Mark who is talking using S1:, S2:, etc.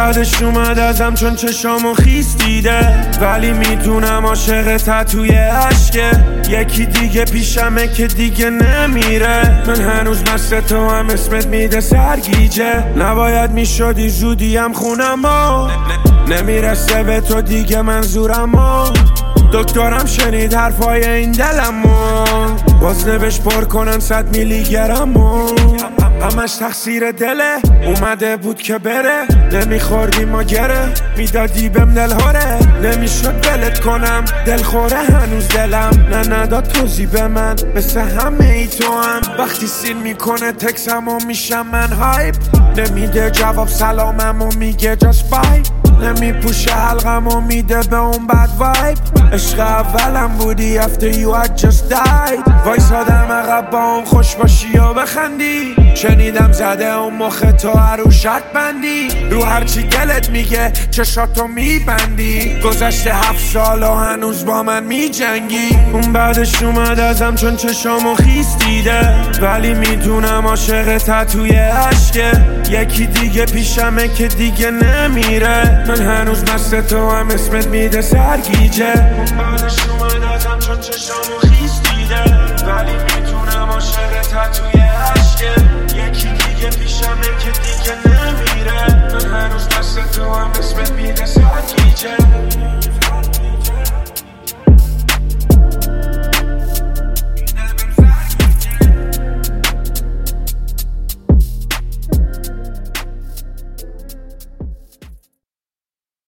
S1: بعدش اومد ازم چون چشامو خیس دیده، ولی میدونم عاشق تتوی عشقه. یکی دیگه پیشمه که دیگه نمیره، من هنوز مست تو هم اسمت میده سرگیجه. نباید میشدی زودی هم خونمو، نمیرسه به تو دیگه منظورمو. دکترم شنید حرفای این دلمو، باز نوشت پر کنن 100 میلی گرمو. همش تقصیر دله، اومده بود که بره. نمیخوردی ما گره، میدادی بهم دلهوره. نمیشد بلت کنم دلخوره هنوز دلم. نه نداد توضیح به من مثل همه ای تو هم. وقتی سین میکنه تکسمو میشم من هایپ. نمیده جواب سلاممو میگه جاست بای. نمیپوشه حلقمو میده به اون بد وایب. عشق اولم بودی after you had just died. وایسادم عقب با اون خوش باشی و بخندی. شنیدم زده اون مخ تو عروشت بندی. رو هرچی دلت میگه چشاتو میبندی. گذشته 7 سال و هنوز با من میجنگی. اون بعدش اومد ازم چون چشامو خیس دیده، ولی میدونم عاشق تتوی عشقه. یکی دیگه پیشمه که دیگه نمیره، من هنوز مست تو هم اسمت میده سرگیجه. اون بعدش اومد ازم چون چشامو خیس دیده، ولی میدونم عاشق تتوی عشقه. یکی دیگه پیشمه که دیگه نمیره، من هنوز مست تو هم اسمت